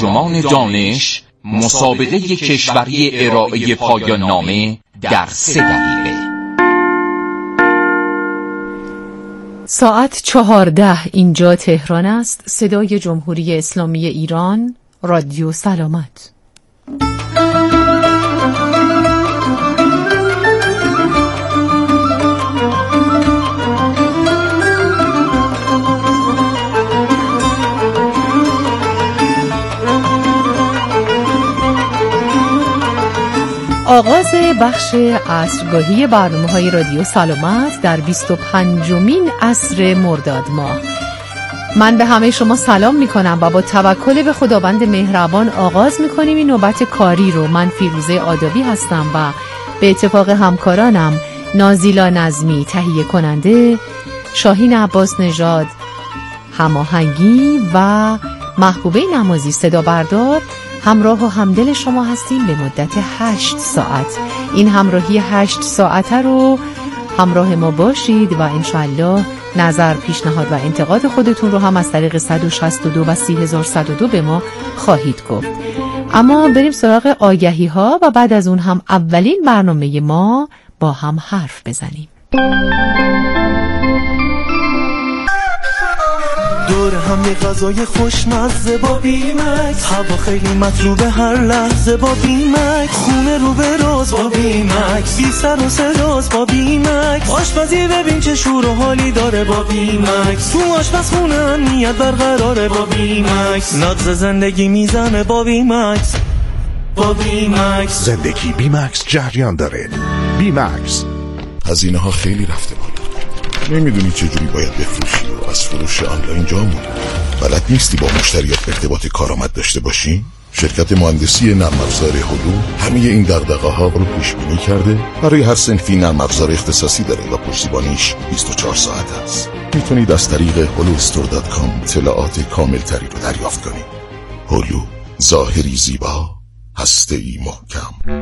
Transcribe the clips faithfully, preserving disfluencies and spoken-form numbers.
انجمن دانش مسابقه کشوری ارائه پایان نامه در سه دقیقه. ساعت چهارده اینجا تهران است. صدای جمهوری اسلامی ایران، رادیو سلامت. آغاز بخش عصرگاهی برنامه‌های رادیو سلامت در بیست و پنجمین عصر مرداد ماه. من به همه شما سلام میکنم و با توکل به خداوند مهربان آغاز میکنیم این نوبت کاری رو. من فیروزه آدابی هستم و به اتفاق همکارانم نازیلا نظمی تهیه کننده، شاهین عباس نژاد هماهنگی و محبوبه نمازی صدا بردار همراه و همدل شما هستیم به مدت هشت ساعت. این همراهی هشت ساعته رو همراه ما باشید و انشاءالله نظر، پیشنهاد و انتقاد خودتون رو هم از طریق صد و شصت و دو و سی هزار و صد و دو به ما خواهید گفت. اما بریم سراغ آگهی ها و بعد از اون هم اولین برنامه ما با هم حرف بزنیم. دور هم یه غذای خوشمزه با بیمکس، هوا خیلی مطلوبه هر لحظه با بیمکس، خونه رو به روز با بیمکس، بی سر و سراز با بیمکس، آشپزی ببین چه شور و حالی داره با بیمکس، تو آشپزخونه امنیت برقراره با بیمکس، نغز زندگی میزنه با بیمکس، با بیمکس زندگی بیمکس جریان داره. بیمکس هزینه ها خیلی رفته بالا، نمیدونی چجوری باید بفروشی و از فروش آنلاین جا موندی. بلد نیستی با مشتریات ارتباط کارآمد داشته باشی؟ شرکت مهندسی نرم افزار هلو همه این دغدغه ها رو پیش بینی کرده. برای هر صنفی نرم افزار اختصاصی داره و پشتیبانیش بیست و چهار ساعت است. میتونید از طریق هلو استور دات کام اطلاعات کامل تری رو دریافت کنید. هلو، ظاهری زیبا، هسته‌ای محکم.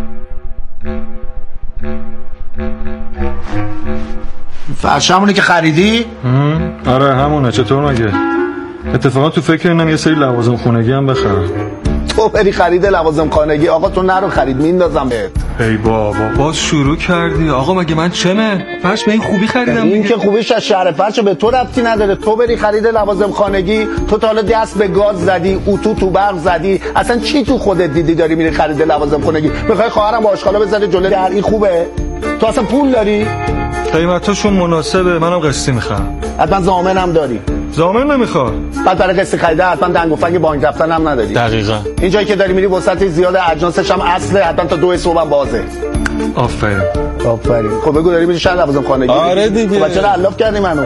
فرش همونه که خریدی؟ آره همونه. چطور مگه؟ اتفاقا تو فکر اینم یه سری لوازم خونگی هم بخرم. تو بری خرید لوازم خانگی؟ آقا تو نرو خرید، میندازم بهت. ای بابا باز شروع کردی. آقا مگه من چمه؟ فرش به این خوبی خریدم. این که خوبیش از شهر فرش به تو ربطی نداره. تو بری خرید لوازم خانگی، تو تا حالا دست به گاز زدی، اتو تو برق زدی، اصلا چی تو خودت دیدی داری میری خرید لوازم خانگی؟ میخوای خواهرم با آشغالا بزنه جلوی در؟ این خوبه؟ تو اصلا پول داری؟ قیمتاشون مناسبه، منم قسطی میخوام. حتما ضامنم داری؟ ضامن نمیخواد. بعد برای قسط خریده حتما دنگ و فنگ بانک رفتن هم نداری. دقیقاً. این جایی که داری میری وسط زیاد اجناسش هم اصله، حتما تا دو صبح بازه. آفرین. آفرین. خب بگو داری میری شهر لوازم خانگی؟ آره دیگه. خب چرا الاف کردی منو؟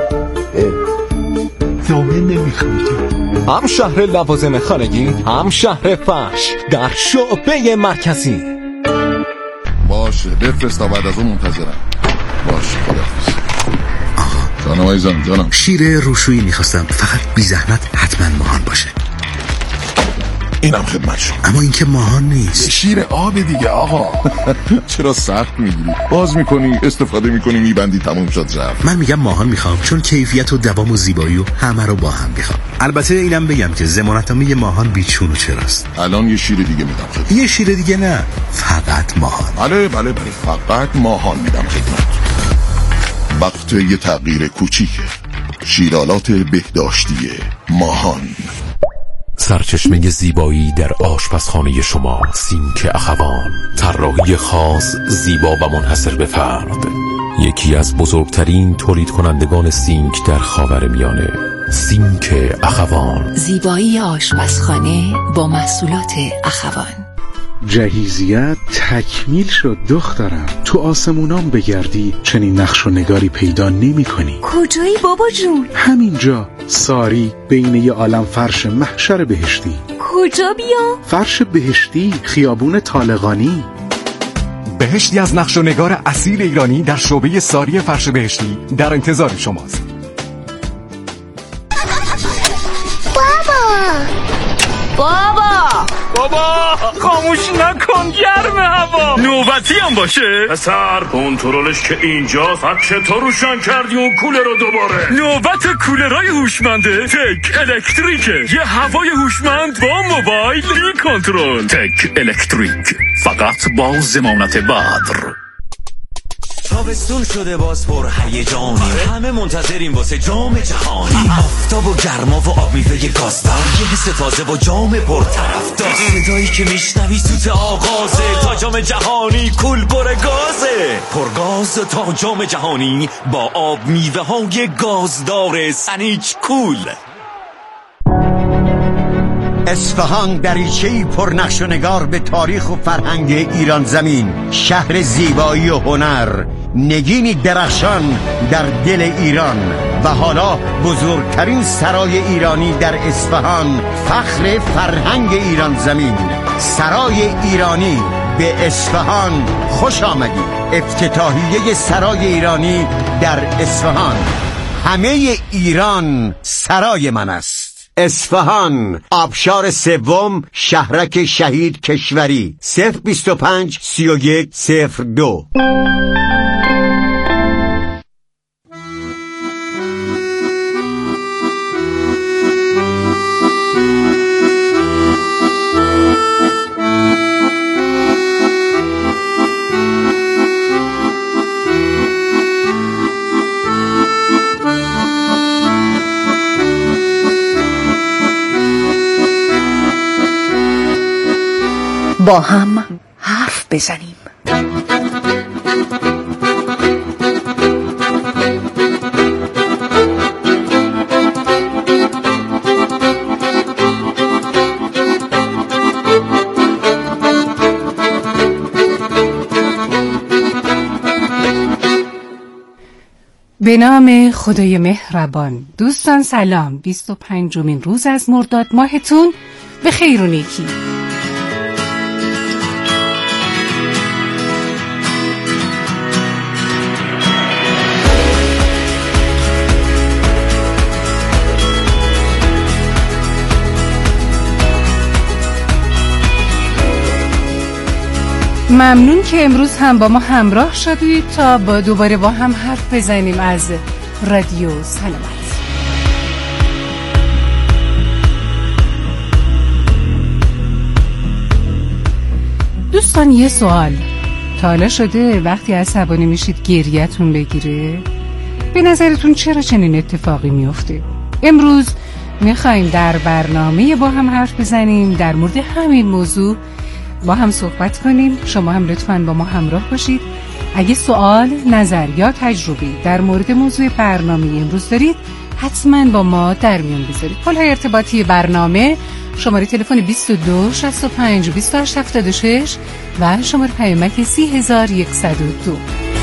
ضامن نمیخواد. هم شهر لوازم خانگی، هم شهر فرش در شعبه مرکزی. باشه بفرست تا بعد از اون منتظرم. باشه خداحافظ. جانم عزیزم جانم. شیر روشویی میخواستم، فقط بی زحمت حتما ماهان باشه. اینم خدمت شما. اما این که ماهان نیست. شیر آب دیگه آقا. چرا سخت میگیری؟ باز میکنی، استفاده میکنی، میبندی، تموم شد رفت. من میگم ماهان میخوام چون کیفیت و دوام و زیبایی و همه رو با هم میخوام. البته اینم بگم که ضمانتنامه ماهان بیچون و چراست. الان یه شیر دیگه میدم خدمت. یه شیر دیگه نه، فقط ماهان. بله بله بله فقط ماهان میدم خدمت. وقت یه تغییر کوچیکه. شیرالات بهداشتی ماهان. سرچشمه زیبایی در آشپزخانه شما، سینک اخوان. طراحی خاص، زیبا و منحصر به فرد. یکی از بزرگترین تولید کنندگان سینک در خاورمیانه. سینک اخوان. زیبایی آشپزخانه با محصولات اخوان. جهیزیت تکمیل شد دخترم. تو آسمونام بگردی چنین نقش و نگاری پیدا نمی کنی. کجایی بابا جون؟ همینجا، ساری، بین یه عالم فرش محشر بهشتی. کجا بیام؟ فرش بهشتی، خیابون طالقانی. بهشتی از نقش و نگار اصیل ایرانی در شعبه ساری فرش بهشتی در انتظار شماست. بابا بابا بابا خاموش نکن، گرم هوا. نوبتی هم باشه پسر، کنترلش که اینجاست. چطور روشن کردی اون کولر رو دوباره؟ نوبت کولرهای هوشمنده تک الکتریکه. یه هوای هوشمند با موبایل بی کنترل. تک الکتریک، فقط با ضمانت بدر. تابستون شده باز پر هیجانی، همه منتظریم واسه جام جهانی. آفتاب و گرما و آب میوه گازدار، یه حس تازه و جام پر طرفدار. صدایی که میشنوی سوت آغازه، تا جام جهانی کول پر گازه. پرگاز تا جام جهانی با آب میوه های گازدار سنیچ کول. اصفهان دریچه‌ای پر نقش و نگار به تاریخ و فرهنگ ایران زمین، شهر زیبایی و هنر، نگینی درخشان در دل ایران. و حالا بزرگترین سرای ایرانی در اصفهان، فخر فرهنگ ایران زمین، سرای ایرانی به اصفهان خوش آمدید. افتتاحیه سرای ایرانی در اصفهان. همه ایران سرای من است. اصفهان، آبشار سوم، شهرک شهید کشوری. صفر بیست و پنج سی و یک صفر دو. با هم حرف بزنیم. به نام خدای مهربان. دوستان سلام. بیست و پنجمین روز از مرداد ماهتون به خیر و نیکی. ممنون که امروز هم با ما همراه شدید تا با دوباره با هم حرف بزنیم از رادیو سلامت. دوستان یه سوال، تا حالا شده وقتی عصبانی میشید گریه‌تون بگیره؟ به نظرتون چرا چنین اتفاقی میفته؟ امروز میخوایم در برنامه با هم حرف بزنیم در مورد همین موضوع با هم صحبت کنیم. شما هم لطفاً با ما همراه باشید. اگه سوال، نظر یا تجربه در مورد موضوع برنامه امروز دارید حتما با ما در میون بذارید. پل‌های ارتباطی برنامه: شماره تلفن بیست و دو شصت و پنج بیست و هشت هفتاد و شش و شماره پیامک سی هزار و صد و دو.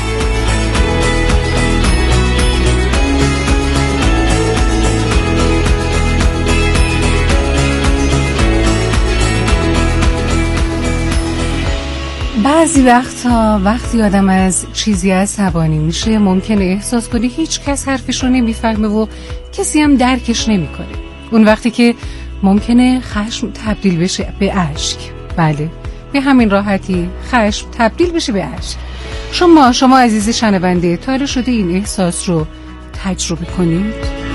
بعضی وقتا وقتی آدم از چیزی عصبانی میشه ممکنه احساس کنه هیچ کس حرفش رو نمیفهمه و کسی هم درکش نمیکنه. اون وقتی که ممکنه خشم تبدیل بشه به اشک. بله، به همین راحتی خشم تبدیل بشه به اشک. شما شما عزیز شنونده، تا حالا شده این احساس رو تجربه کنید؟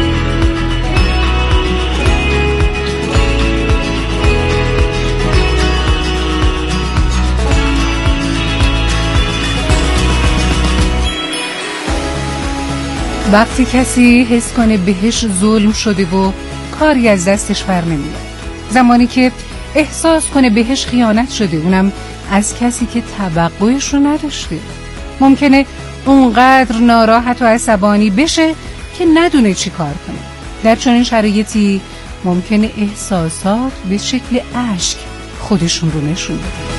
وقتی کسی حس کنه بهش ظلم شده و کاری از دستش بر نمیاد، زمانی که احساس کنه بهش خیانت شده، اونم از کسی که توقعش رو نداشته، ممکنه اونقدر ناراحت و عصبانی بشه که ندونه چی کار کنه. در چنین شرایطی ممکنه احساسات به شکل اشک خودشون رو نشون بدن.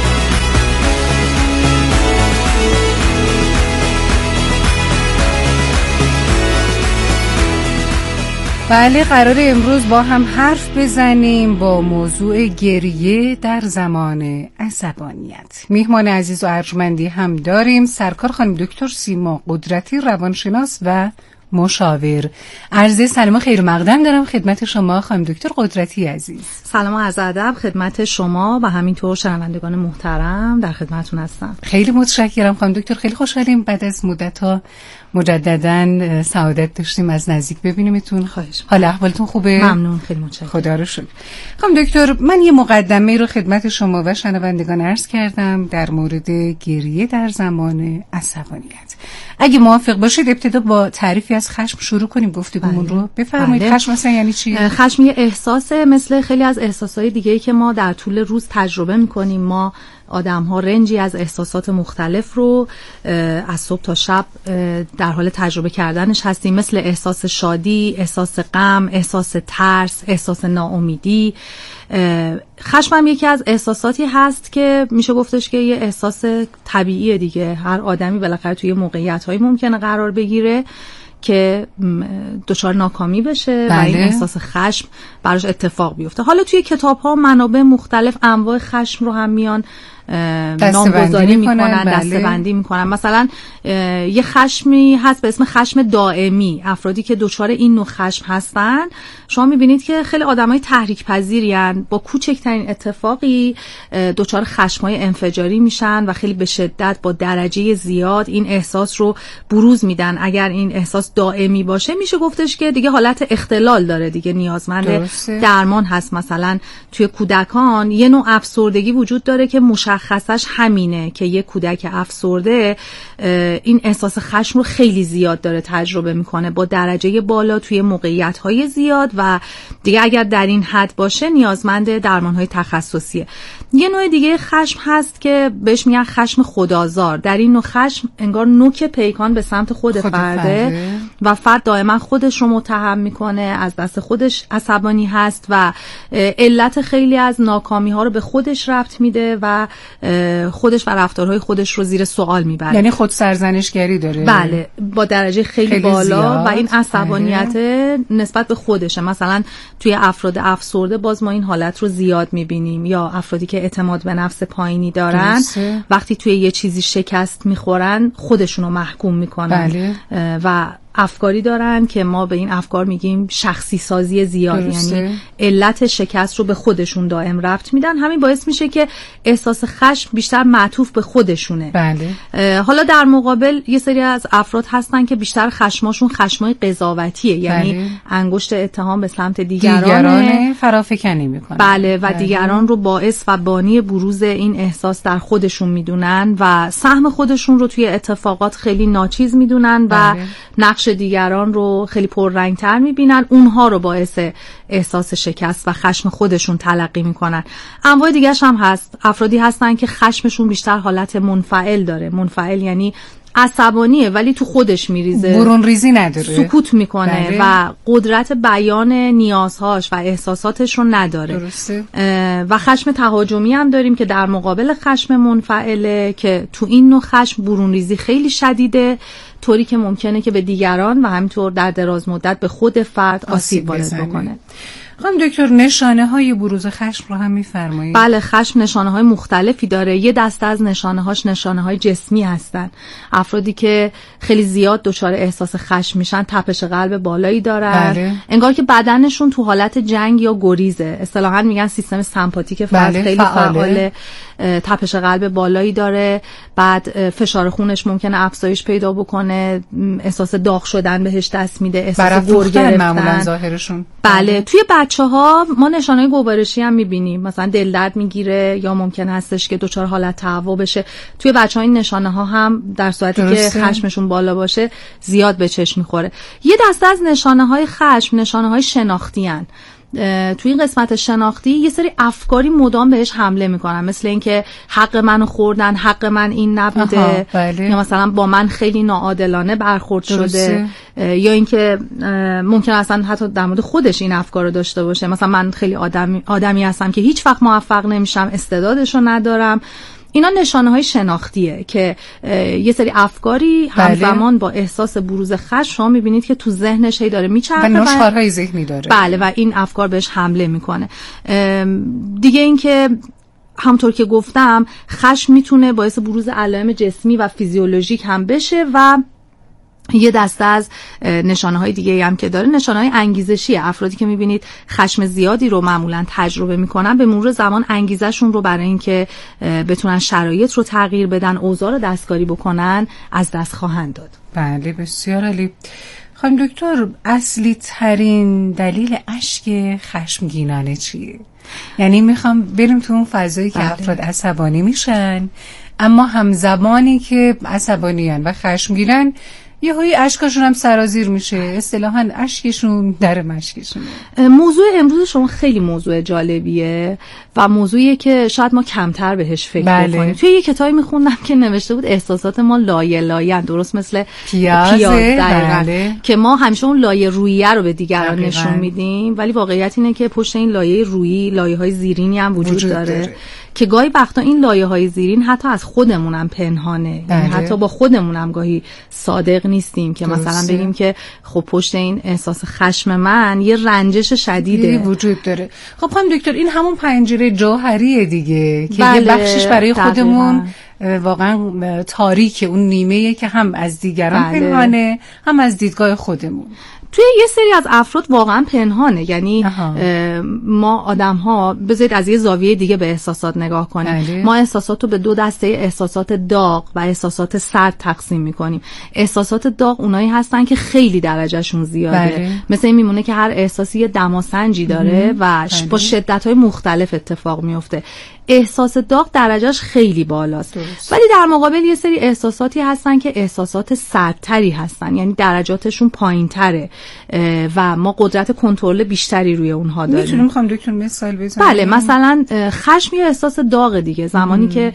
بله، قرار امروز با هم حرف بزنیم با موضوع گریه در زمان عصبانیت. میهمان عزیز و ارجمندی هم داریم، سرکار خانم دکتر سیما قدرتی، روانشناس و مشاور. عرض سلام خیر مقدم دارم خدمت شما خانم دکتر قدرتی عزیز. سلام و عرض ادب خدمت شما و همینطور شنوندگان محترم، در خدمتتون هستم. خیلی متشکرم خانم دکتر، خیلی خوشحالیم بعد از مدت‌ها مجدداً سعادت داشتیم از نزدیک ببینیمتون. خواهش حال احوالتون خوبه؟ ممنون، خیلی متشکرم. خدا رو شکر. خانم دکتر، من یه مقدمه رو خدمت شما و شنوندگان عرض کردم در مورد گریه در زمان عصبانیت. اگه موافق باشید ابتدا با تعریفی از خشم شروع کنیم گفتگومون رو. بفرمایید. بله. خشم مثلا یعنی چی؟ خشم یه احساسه مثل خیلی از احساسهای دیگه‌ای که ما در طول روز تجربه می‌کنیم. ما آدم‌ها رنجی از احساسات مختلف رو از صبح تا شب در حال تجربه کردنش هستیم، مثل احساس شادی، احساس غم، احساس ترس، احساس ناامیدی. خشم هم یکی از احساساتی هست که میشه گفتش که یه احساس طبیعیه دیگه. هر آدمی بالاخره توی موقعیت‌هایی ممکنه قرار بگیره که دچار ناکامی بشه. بله. و این احساس خشم براش اتفاق بیفته. حالا توی کتاب‌ها منابع مختلف انواع خشم رو هم میان نامگذاری میکنن، دسته‌بندی میکنن. مثلا یه خشمی هست به اسم خشم دائمی. افرادی که دچار این نوع خشم هستن شما میبینید که خیلی آدمای تحریک پذیرین، با کوچکترین اتفاقی دچار خشمای انفجاری میشن و خیلی به شدت با درجه زیاد این احساس رو بروز میدن. اگر این احساس دائمی باشه میشه گفتش که دیگه حالت اختلال داره دیگه، نیازمند درسته. درمان هست. مثلا توی کودکان یه نوع افسردگی وجود داره که مشخصش همینه که یه کودک افسرده این احساس خشم رو خیلی زیاد داره تجربه میکنه با درجه بالا توی موقعیت‌های زیاد و دیگه اگر در این حد باشه نیازمند درمان‌های تخصصیه. یه نوع دیگه خشم هست که بهش میگن خشم خودآزار. در این نوع خشم انگار نوک پیکان به سمت خود, خود فرده, فرده و فرد دائما خودش رو متهم میکنه، از دست خودش عصبانی هست و علت خیلی از ناکامی ها رو به خودش ربط میده و خودش و رفتارهای خودش رو زیر سوال میبره. یعنی خود سرزنشگری داره. بله، با درجه خیلی, خیلی بالا زیاد. و این عصبانیت نسبت به خودشه. مثلا توی افراد افسرده باز ما این حالت رو زیاد میبینیم، یا افرادی که اعتماد به نفس پایینی دارن درسته. وقتی توی یه چیزی شکست میخورن خودشونو محکوم میکنن. بله. و افکاری دارن که ما به این افکار میگیم شخصی سازی زیاد، درسته. یعنی علت شکست رو به خودشون دائم ربط میدن. همین باعث میشه که احساس خشم بیشتر معطوف به خودشونه. بله. حالا در مقابل یه سری از افراد هستن که بیشتر خشماشون خشمای قضاوتیه، یعنی بله. انگشت اتهام به سمت دیگرانه، دیگرانه فرافکنی میکنن. بله. و بله. دیگران رو باعث و بانی بروز این احساس در خودشون میدونن و سهم خودشون رو توی اتفاقات خیلی ناچیز میدونن و بله. نقش دیگران رو خیلی پررنگ‌تر می‌بینن، اونها رو باعث احساس شکست و خشم خودشون تلقی می‌کنن. انواع دیگه‌ش هم هست. افرادی هستن که خشمشون بیشتر حالت منفعل داره. منفعل یعنی عصبانیه ولی تو خودش میریزه، برون ریزی نداره، سکوت میکنه بله. و قدرت بیان نیازهاش و احساساتش رو نداره. درسته. و خشم تهاجمی هم داریم که در مقابل خشم منفعله که تو این نوع خشم برون ریزی خیلی شدیده، طوری که ممکنه که به دیگران و همینطور در دراز مدت به خود فرد آسیب وارد بکنه. خانم دکتر، نشانه های بروز خشم رو هم میفرمایید؟ بله، خشم نشانه های مختلفی داره. یه دسته از نشانه هاش نشانه های جسمی هستن. افرادی که خیلی زیاد دچار احساس خشم میشن تپش قلب بالایی دارن. بله. انگار که بدنشون تو حالت جنگ یا گریزه. اصطلاحاً میگن سیستم سمپاتیک فرد بله، خیلی فعاله. تپش قلب بالایی داره، بعد فشار خونش ممکنه افزایش پیدا بکنه، احساس داغ شدن بهش دست میده، احساس گور گرفتن معمولا ظاهرشون. بله. توی بچه‌ها ما نشانه گوارشی هم می‌بینیم، مثلا دل درد میگیره یا ممکن هستش که دچار حالت تهوع بشه. توی بچه‌ها این نشانه‌ها هم در صورتی درسته. که خشمشون بالا باشه زیاد به چشم می‌خوره. یه دسته از نشانه‌های خشم نشانه‌های شناختی هستند. توی این قسمت شناختی یه سری افکاری مدام بهش حمله میکنن، مثل اینکه حق منو خوردن، حق من این نبوده، بله. یا مثلا با من خیلی ناعادلانه برخورد درسته. شده، یا اینکه ممکن اصلا حتی در مورد خودش این افکار رو داشته باشه، مثلا من خیلی آدمی آدمی هستم که هیچ وقت موفق نمیشم، استعدادشو ندارم. اینا نشانه های شناختیه که یه سری افکاری بله. همزمان با احساس بروز خشم شما میبینید که تو ذهنش هی داره میچرخه و نشخوارهای ذهنی داره. بله، و این افکار بهش حمله میکنه. دیگه این که همطور که گفتم خشم میتونه باعث بروز علائم جسمی و فیزیولوژیک هم بشه و یه دسته از نشانه‌های دیگه هم که داره نشانه‌های انگیزشی. افرادی که می‌بینید خشم زیادی رو معمولاً تجربه می‌کنن، به مرور زمان انگیزشون رو برای اینکه بتونن شرایط رو تغییر بدن، اوضاع رو دستکاری بکنن، از دست خواهند داد. بله بسیار عالی. خانم دکتر، اصلی ترین دلیل اشک خشمگینانه چیه؟ یعنی میخوام بریم تو اون فضایی که بله. افراد عصبانی میشن، اما همزمانی که عصبانیان و خشمگینن یه هایی اشکشون هم سرازیر میشه، اصطلاحاً اشکشون در مشکشونه. موضوع امروز شما خیلی موضوع جالبیه و موضوعیه که شاید ما کمتر بهش فکر بله. بکنیم. توی یه کتابی میخوندم که نوشته بود احساسات ما لایه لایه، درست مثل پیاز بله. که ما همیشه اون لایه روییه رو به دیگران نشون میدیم، ولی واقعیت اینه که پشت این لایه رویی لایه‌های زیرینی هم وجود, وجود داره, داره. که گاهی وقتا این لایه‌های زیرین حتی از خودمونم پنهانه، یعنی حتی با خودمونم گاهی صادق نیستیم که درسته. مثلا بگیم که خب پشت این احساس خشم من یه رنجش شدیده وجود داره. خب خانم دکتر، این همون پنجره جوهریه دیگه که بله. یه بخشش برای خودمون واقعا تاریکه، اون نیمه‌ای که هم از دیگران بله. پنهانه، هم از دیدگاه خودمون. توی یه سری از افراد واقعا پنهانه، یعنی ما آدم ها بذارید از یه زاویه دیگه به احساسات نگاه کنیم. بله. ما احساسات رو به دو دسته احساسات داغ و احساسات سرد تقسیم میکنیم. احساسات داغ اونایی هستن که خیلی درجهشون زیاده. بله. مثل این میمونه که هر احساسی یه دماسنجی داره و بله. با شدت‌های مختلف اتفاق میفته. احساس داغ درجهش خیلی بالاست، ولی در مقابل یه سری احساساتی هستن که احساسات سردتری هستن، یعنی درجاتشون پایین‌تره و ما قدرت کنترل بیشتری روی اونها داریم. میتونیم خانم دکتر مثال بزنیم؟ بله، مثلا خشم یه احساس داغ دیگه. زمانی ام. که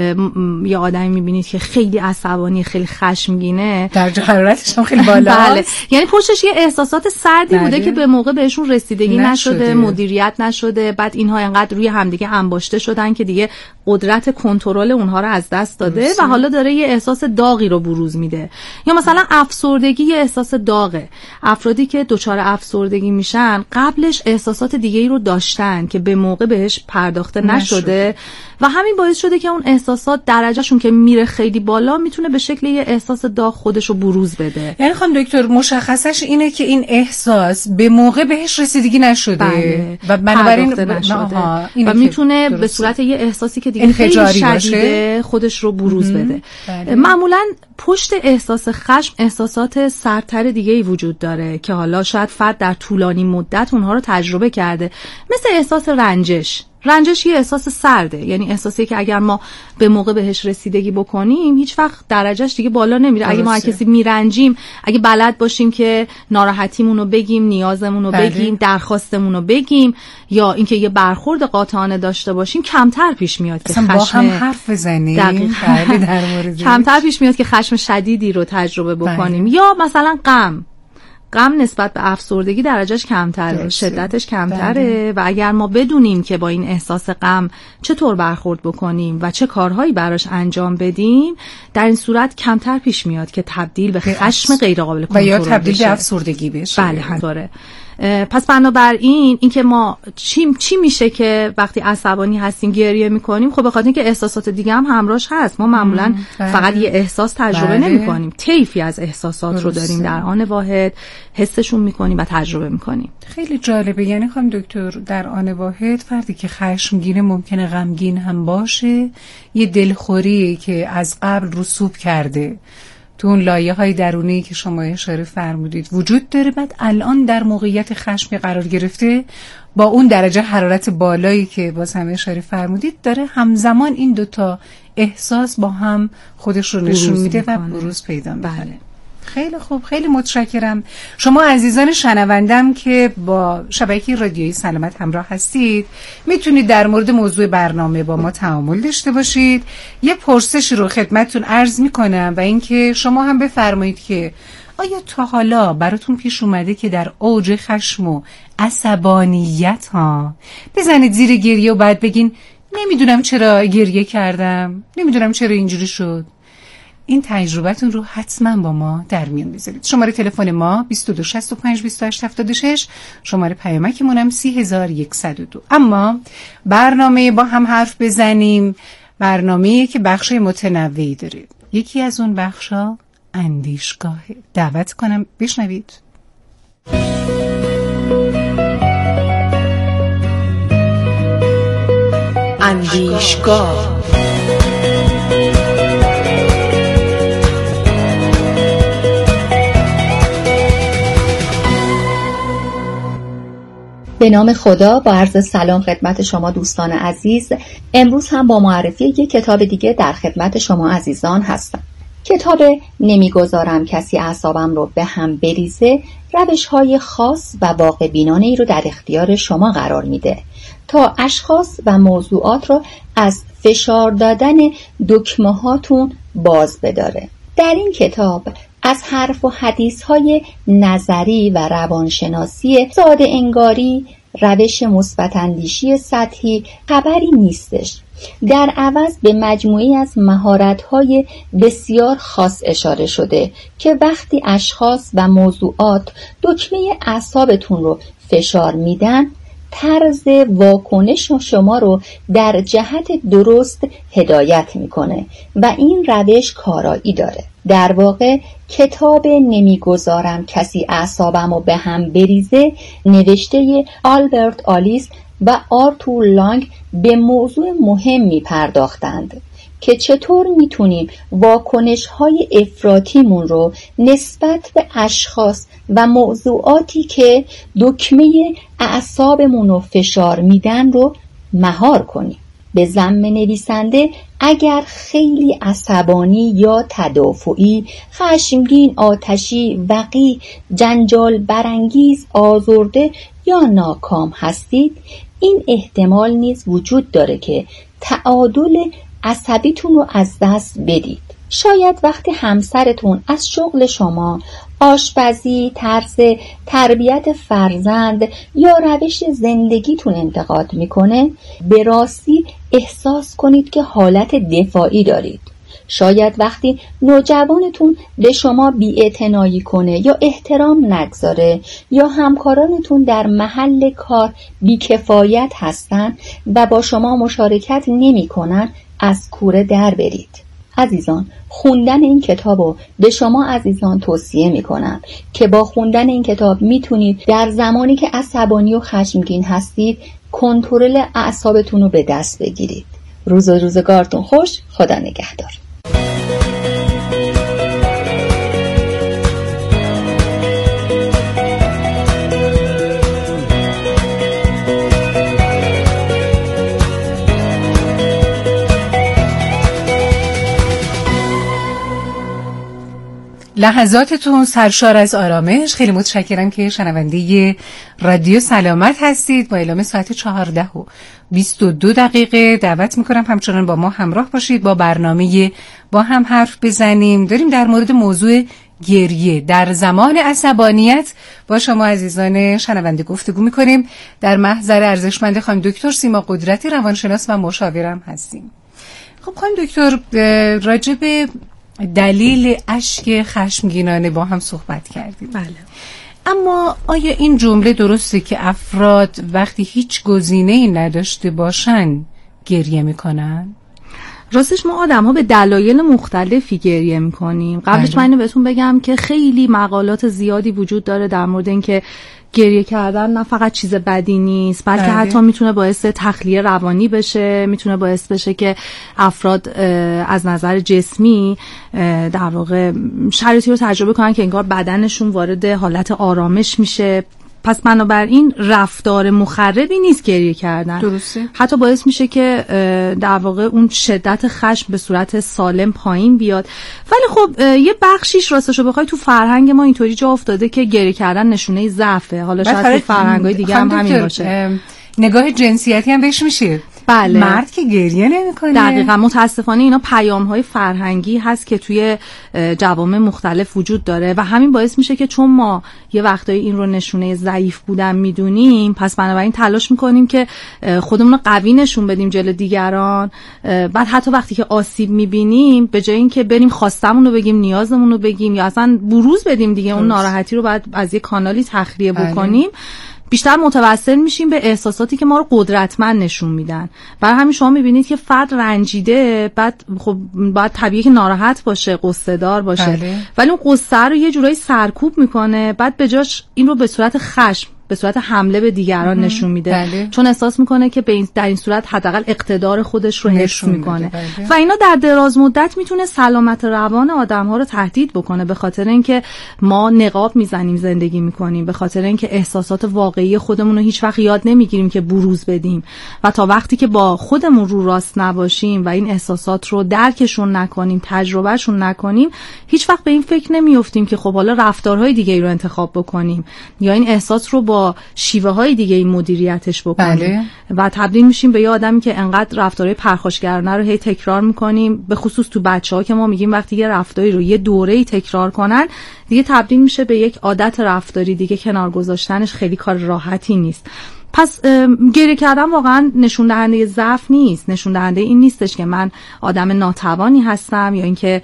یه آدمی میبینید که خیلی عصبانی، خیلی خشمگینه، درجه حرارتش هم خیلی بالاست. بله، یعنی پشتش یه احساسات سردی بله. بوده که به موقع بهشون رسیدگی نشده, نشده مدیریت نشده، بعد اینها انقدر روی همدیگه انباشته شده که دیگه قدرت کنترل اونها رو از دست داده و حالا داره یه احساس داغی رو بروز میده. یا مثلا افسردگی یه احساس داغه. افرادی که دچار افسردگی میشن قبلش احساسات دیگه‌ای رو داشتن که به موقع بهش پرداخته نشده و همین باعث شده که اون احساسات درجهشون که میره خیلی بالا میتونه به شکل یه احساس داغ خودش رو بروز بده. یعنی خانم دکتر مشخصش اینه که این احساس به موقع بهش رسیدگی نشده بله. و بنابراین نشده و میتونه به صورت یه احساسی که دیگه خیلی شدیده خودش رو بروز بده. بله. معمولا پشت احساس خشم احساسات سردتر دیگه ای وجود داره که حالا شاید فرد در طولانی مدت اونها رو تجربه کرده، مثل احساس رنجش. رنجش یه احساس سرده، یعنی احساسی که اگر ما به موقع بهش رسیدگی بکنیم هیچ وقت درجهش دیگه بالا نمیره. اگه ما کسی میرنجیم، اگه بلد باشیم که ناراحتیمون رو بگیم، نیازمون رو بگیم، درخواستمون رو بگیم، یا اینکه یه برخورد قاطعانه داشته باشیم، کمتر پیش میاد که خشم با هم حرف بزنیم. دقیقاً در مورد کمتر پیش میاد که خشم شدیدی رو تجربه بکنیم. بله. یا مثلا غم غم نسبت به افسردگی درجهش کمتره، شدتش کمتره. بله. و اگر ما بدونیم که با این احساس غم چطور برخورد بکنیم و چه کارهایی براش انجام بدیم، در این صورت کمتر پیش میاد که تبدیل به خشم غیر قابل کنترل بشه و یا تبدیل به افسردگی بشه. بله همینطوره. پس بنابراین این که ما چی چی میشه که وقتی عصبانی هستیم گریه میکنیم، خب به خاطر اینکه احساسات دیگه هم همراهش هست. ما معمولا فقط یه احساس تجربه بله. نمیکنیم، طیفی از احساسات درسته. رو داریم در آن واحد، حسشون میکنیم و تجربه میکنیم. خیلی جالبه. یعنی خانم دکتر در آن واحد فردی که خشمگینه ممکنه غمگین هم باشه، یه دلخوری که از قبل رسوب کرده تو اون لایه های درونی که شما اشاره فرمودید وجود داره، بعد الان در موقعیت خشمی قرار گرفته با اون درجه حرارت بالایی که باز هم اشاره فرمودید داره همزمان این دوتا احساس با هم خودش رو نشون میده و بروز پیدا میکنه. بله. خیلی خوب، خیلی متشکرم. شما عزیزان شنوندم که با شبکه رادیویی سلامت همراه هستید، میتونید در مورد موضوع برنامه با ما تعامل داشته باشید. یه پرسشی رو خدمتتون عرض میکنم و اینکه شما هم بفرمایید که آیا تا حالا براتون پیش اومده که در اوج خشم و عصبانیت ها بزنید زیر گریه و بعد بگین نمیدونم چرا گریه کردم، نمیدونم چرا اینجوری شد؟ این تجربتون رو حتما با ما در میون بذارید. شماره تلفن ما دو دو شصت و پنج بیست و هشت هفتاد و شش، شماره پیامکمون هم سی هزار و صد و دو. اما برنامه با هم حرف بزنیم برنامه‌ای که بخشای متنوعی داره. یکی از اون بخشا اندیشگاه. دعوت کنم بشنوید. اندیشگاه. به نام خدا، با عرض سلام خدمت شما دوستان عزیز. امروز هم با معرفی یک کتاب دیگه در خدمت شما عزیزان هستم. کتاب نمیگذارم کسی اعصابم رو به هم بریزه روش‌های خاص و واقع بینانه‌ای رو در اختیار شما قرار میده تا اشخاص و موضوعات رو از فشار دادن دکمه هاتون باز بداره. در این کتاب از حرف و حدیث‌های نظری و روانشناسی ساده انگاری، روش مثبت اندیشی سطحی خبری نیستش. در عوض به مجموعی از مهارت‌های بسیار خاص اشاره شده که وقتی اشخاص و موضوعات دکمه اعصابتون رو فشار میدن، طرز واکنش شما رو در جهت درست هدایت میکنه و این روش کارایی داره. در واقع کتاب نمیگذارم کسی اعصابمو به هم بریزه نوشته آلبرت آلیس و آرتور لانگ به موضوع مهمی پرداختند که چطور میتونیم واکنش‌های افراطیمون رو نسبت به اشخاص و موضوعاتی که دکمه اعصابمون رو فشار میدن رو مهار کنیم. به ضمن نویسنده اگر خیلی عصبانی یا تدافعی، خشمگین، آتشی، وقی، جنجال برانگیز، آزرده یا ناکام هستید، این احتمال نیز وجود داره که تعادل عصبیتون رو از دست بدید. شاید وقتی همسرتون از شغل شما، آشپزی، طرز تربیت فرزند یا روش زندگیتون انتقاد میکنه، به راستی احساس کنید که حالت دفاعی دارید. شاید وقتی نوجوانتون به شما بی‌اعتنایی کنه یا احترام نگذاره یا همکارانتون در محل کار بیکفایت هستن و با شما مشارکت نمی کنن، از کوره در برید. عزیزان، خوندن این کتابو به شما عزیزان توصیه میکنم که با خوندن این کتاب میتونید در زمانی که عصبانی و خشمگین هستید کنترل اعصابتون رو به دست بگیرید. روز و روزگارتون خوش. خدا نگهدار. لحظاتتون سرشار از آرامش. خیلی متشکرم که شنونده رادیو سلامت هستید. با اعلام ساعت چهارده و بیست و دو دقیقه دعوت میکنم همچنان با ما همراه باشید با برنامه با هم حرف بزنیم. داریم در مورد موضوع گریه در زمان عصبانیت با شما عزیزان شنونده گفتگو میکنیم. در محضر ارزشمند خانم دکتر سیما قدرتی، روانشناس و مشاورم هستیم. خب خانم دکتر، راجع به دلیل اشک خشمگینانه با هم صحبت کردیم. بله. اما آیا این جمله درسته که افراد وقتی هیچ گزینه‌ای نداشته باشن گریه میکنن؟ راستش ما آدم ها به دلایل مختلفی گریه میکنیم. قبلش من اینو بهتون بگم که خیلی مقالات زیادی وجود داره در مورد اینکه گریه کردن نه فقط چیز بدی نیست، بلکه بله. حتی میتونه باعث تخلیه روانی بشه، میتونه باعث بشه که افراد از نظر جسمی در واقع شرایطی رو تجربه کنن که انگار بدنشون وارد حالت آرامش میشه. پس بنابراین رفتار مخربی نیست گریه کردن. درسته. حتی باعث میشه که در واقع اون شدت خشم به صورت سالم پایین بیاد. ولی خب یه بخشیش راستشو بخوای تو فرهنگ ما اینطوری جا افتاده که گریه کردن نشونه ضعفه. حالا شاید تو فرهنگ‌های دیگه هم همین باشه. نگاه جنسیتی هم بهش میشه. بله. مرد که گریه نمیکنه. دقیقاً. متاسفانه اینا پیام‌های فرهنگی هست که توی جوامع مختلف وجود داره و همین باعث میشه که چون ما یه وقتایی این رو نشونه ضعیف بودن میدونیم، پس بنابراین تلاش میکنیم که خودمون رو قوی نشون بدیم جلوی دیگران. بعد حتی وقتی که آسیب میبینیم به جای اینکه بریم خواستمون رو بگیم، نیازمون رو بگیم یا اصلا بروز بدیم دیگه، اون ناراحتی رو بعد از یه کانالی تخلیه بکنیم، بیشتر متوسل میشیم به احساساتی که ما رو قدرتمند نشون میدن. برای همین شما میبینید که فرد رنجیده، بعد خب باید طبیعیه که ناراحت باشه، قصه دار باشه، بله. ولی اون قصه رو یه جورایی سرکوب میکنه، بعد به جاش این رو به صورت خشم، به صورت حمله به دیگران نشون میده، بله. چون احساس میکنه که به این در این صورت حداقل اقتدار خودش رو حفظ میکنه، بله. و اینا در دراز مدت میتونه سلامت روان آدم‌ها رو تهدید بکنه، به خاطر اینکه ما نقاب میزنیم زندگی میکنیم، به خاطر اینکه احساسات واقعی خودمون رو هیچ وقت یاد نمیگیریم که بروز بدیم، و تا وقتی که با خودمون رو راست نباشیم و این احساسات رو درکشون نکنیم، تجربهشون نکنیم، هیچ وقت به این فکر نمیافتیم که خب حالا رفتارهای دیگه‌ای رو انتخاب بکنیم یا این احساس رو با شیوه های دیگه این مدیریتش بکنیم، بله. و تبدیل میشیم به یه آدمی که انقدر رفتارهای پرخاشگرانه رو هی تکرار میکنیم، به خصوص تو بچه‌ها که ما میگیم وقتی یه رفتاری رو یه دوره‌ای تکرار کنن دیگه تبدیل میشه به یک عادت رفتاری دیگه، کنار گذاشتنش خیلی کار راحتی نیست. پس گریه کردن واقعا نشون دهنده ضعف نیست، نشون دهنده این نیستش که من آدم ناتوانی هستم یا اینکه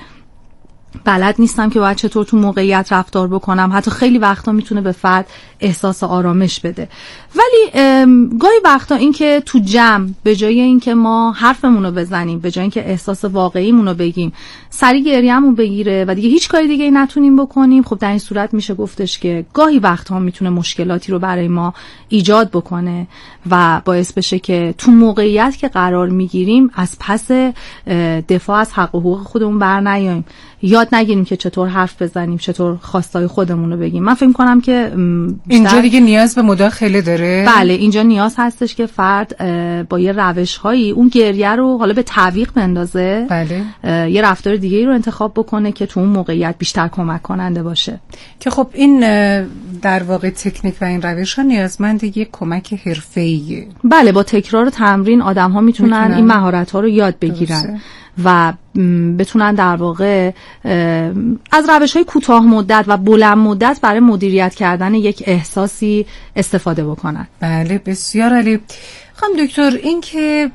بلد نیستم که باید چطور تو موقعیت رفتار بکنم. حتی خیلی وقتا میتونه به فرد احساس آرامش بده. ولی گاهی وقتا این که تو جمع به جای این که ما حرفمون رو بزنیم، به جای این که احساس واقعیمون رو بگیم، سری گریه‌مون بگیره و دیگه هیچ کاری دیگه ای نتونیم بکنیم، خب در این صورت میشه گفتش که گاهی وقتا میتونه مشکلاتی رو برای ما ایجاد بکنه و باعث بشه که تو موقعیت که قرار میگیریم از پس دفاع از حق و حقوق خودمون برنیاییم، یاد نگیریم که چطور حرف بزنیم، چطور خواستای خودمون رو بگیم. من فکر کنم که اینجا دیگه نیاز به مداخله داره. بله، اینجا نیاز هستش که فرد با یه روش‌هایی اون گریه رو حالا به تعویق بندازه، بله. یه رفتار دیگه‌ای رو انتخاب بکنه که تو اون موقعیت بیشتر کمک کننده باشه. که خب این در واقع تکنیک و این روش‌ها نیازمند یک کمک حرفه‌ایه. بله، با تکرار و تمرین آدم‌ها میتونن, میتونن این مهارت‌ها رو یاد بگیرن درسته. و بتونن در واقع از روش‌های کوتاه مدت و بلند مدت برای مدیریت کردن یک احساسی استفاده بکنن. بله، بسیار عالی. خانم دکتر، این که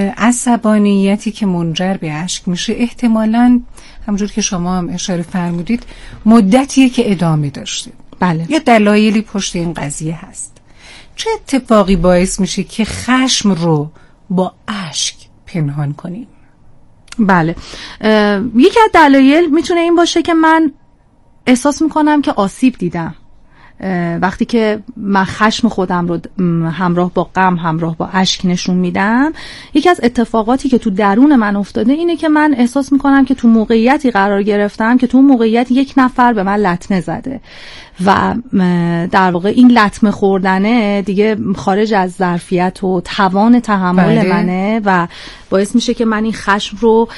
عصبانیتی که منجر به اشک میشه احتمالاً همونجور که شما هم اشاره فرمودید مدتیه که ادامه داشته. بله. یا دلایلی پشت این قضیه هست. چه اتفاقی باعث میشه که خشم رو با اشک پنهان کنیم؟ بله، یکی از دلایل میتونه این باشه که من احساس میکنم که آسیب دیدم. وقتی که من خشم خودم رو همراه با غم، همراه با اشک نشون میدم، یکی از اتفاقاتی که تو درون من افتاده اینه که من احساس میکنم که تو موقعیتی قرار گرفتم که تو موقعیت یک نفر به من لطمه زده و در واقع این لطمه خوردنه دیگه خارج از ظرفیت و توان تحمل بله. منه و باعث میشه که من این خشم رو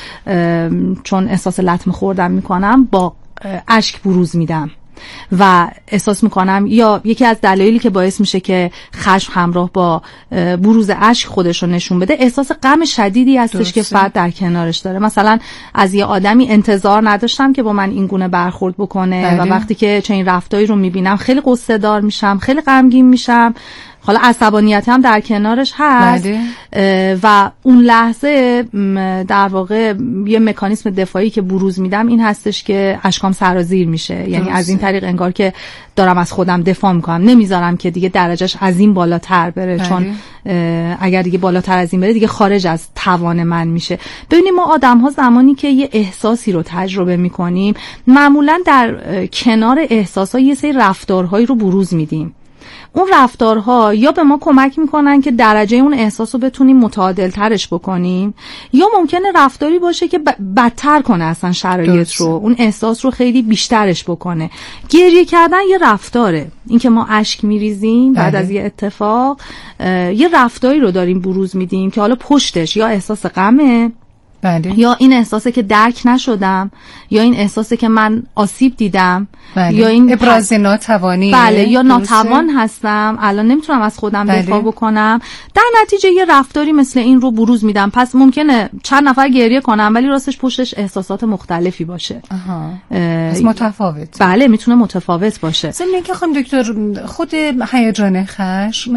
چون احساس لطمه خوردن میکنم با اشک بروز میدم و احساس میکنم، یا یکی از دلایلی که باعث میشه که خشم همراه با بروز اشک خودش رو نشون بده، احساس غم شدیدی هستش که فرد در کنارش داره. مثلا از یه آدمی انتظار نداشتم که با من این گونه برخورد بکنه بله. و وقتی که چنین رفتاری رو میبینم خیلی قصه دار میشم، خیلی غمگین میشم، حالا عصبانیت هم در کنارش هست بله. و اون لحظه در واقع یه مکانیسم دفاعی که بروز میدم این هستش که اشکام سرازیر میشه درسته. یعنی از این طریق انگار که دارم از خودم دفاع میکنم، نمیذارم که دیگه درجهش از این بالاتر بره بله. چون اگر دیگه بالاتر از این بره دیگه خارج از توان من میشه. ببینید ما آدم ها زمانی که یه احساسی رو تجربه میکنیم معمولا در کنار احساس ها یه سری رفتارهایی رو بروز میدیم. اون رفتارها یا به ما کمک میکنن که درجه اون احساس رو بتونیم متعادل ترش بکنیم، یا ممکنه رفتاری باشه که بدتر کنه اصلا شرایط رو، اون احساس رو خیلی بیشترش بکنه. گریه کردن یه رفتاره، این که ما اشک میریزیم بعد از یه اتفاق یه رفتاری رو داریم بروز میدیم که حالا پشتش یا احساس غمه بله. یا این احساسه که درک نشدم، یا این احساسه که من آسیب دیدم بله. یا این ابراز ناتوانی بله یا ناتوان هستم، الان نمیتونم از خودم بله. دفاع بکنم. در نتیجه یه رفتاری مثل این رو بروز میدم. پس ممکنه چند نفر گریه کنم ولی راستش پشتش احساسات مختلفی باشه. آها. از متفاوت بله میتونه متفاوت باشه. ضمن اینکه خانم دکتر خود هیجان خشم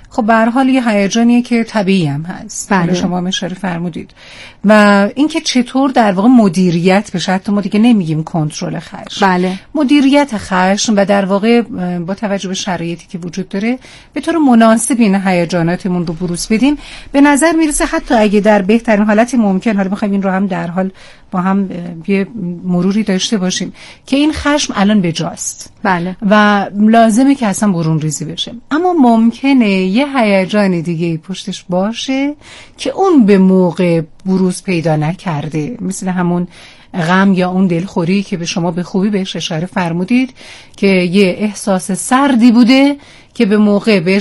خب به هر حال یه هیجانیه که طبیعی هم هست. بله. شما هم اشاره فرمودید. و اینکه چطور در واقع مدیریت بشه، حتی ما دیگه نمیگیم کنترل خشم، بله. مدیریت خشم و در واقع با توجه به شرایطی که وجود داره به طور مناسب این هیجاناتمون رو بروز بدیم. به نظر میرسه حتی اگه در بهترین حالت ممکن، حالا میخوایم این رو هم در حال با هم یه مروری داشته باشیم که این خشم الان بجاست، بله، و لازمه که اصلا برون ریزی بشه، اما ممکنه یه هیجان دیگه پشتش باشه که اون به موقع بروز پیدا نکرده، مثل همون غم یا اون دلخوری که به شما به خوبی بهش اشاره فرمودید که یه احساس سردی بوده که به موقع بهش